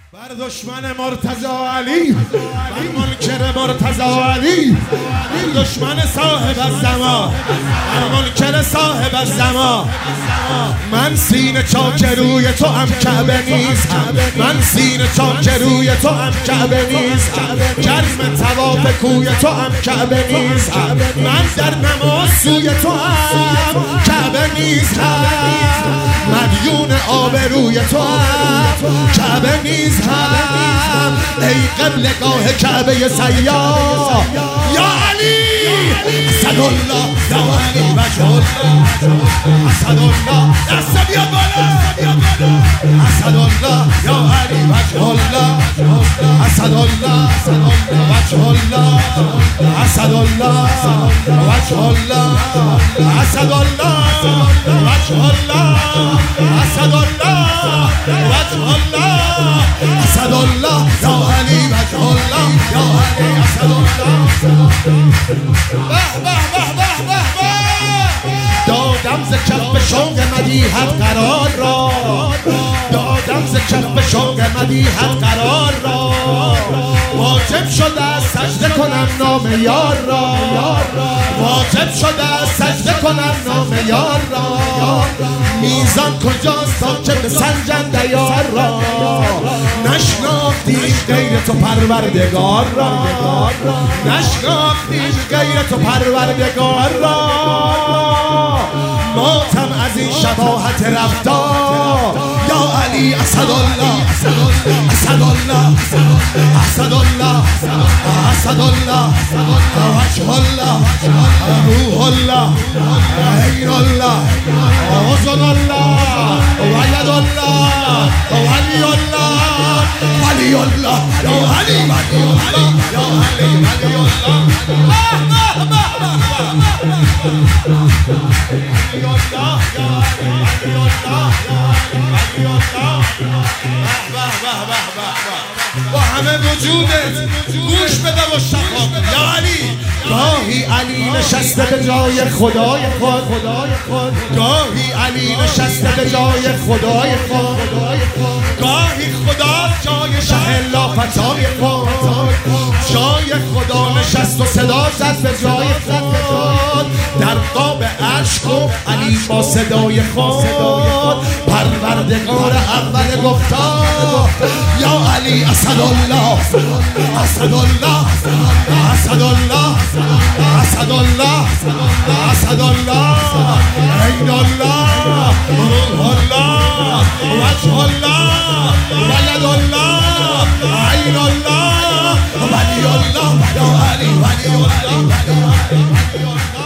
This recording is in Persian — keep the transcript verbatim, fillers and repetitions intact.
بر دشمن مرتضی علی، بر منکر مرتضی علی، بر دشمن صاحب الزمان، بر منکر صاحب الزمان. من سینه چاک روی تو هم کعبه نیستم، من سینه چاک روی تو هم کعبه نیستم، گرم طواف کوی تو هم کعبه نیستم، من در نماز سوی تو هم کعبه نیستم، مدیون آبروی تو هم کعبه نیستم. ای قبلگاه کعبه سیار یا علی، اسد الله یا علی وجه الله، اسد الله دست بیا بالا، اسد الله یا علی وجه الله، اسد الله وجه الله، اسد الله وجه الله، اسد الله وجه الله، اسد الله وجه الله، اسد الله یا علی وجه الله، یا علی اسد الله. به به به به به به دادم ز کف شوق مدیحت قرار را، دادم ز کف شوق مدیحت قرار را، واجب شده است سجده کنم نام یار را، واجب شده است سجده کنم نام یار را. میزان کجاست تا که بسنجند یار را، نشناختیم غیر تو پروردگار را، نشناختیم غیر تو پروردگار را. ماتم از این شباهت رفتار یا علی، اسد الله اسد الله اسد الله اسد الله وجه الله روح الله عین الله اذن الله ولد الله ولی الله ولی الله یا علی ولی الله یا علی ولی الله. با همه وجودت گوش بده و شفا یا علی. گاهی علی نشسته به جای خدای خود، گاهی علی نشسته به جای خدای خود، گاهی خدا جای شه لافتای خود، جای خدا نشست و صدا زد به جای خود. در قاب عرش گفت علی با صدای خود، پروردگار اول گفتا یا علی اسد الله اسد الله اسد الله اسد الله اسد الله عین الله روح الله وجه الله ولد الله عین الله ولی الله یا علی ولی الله.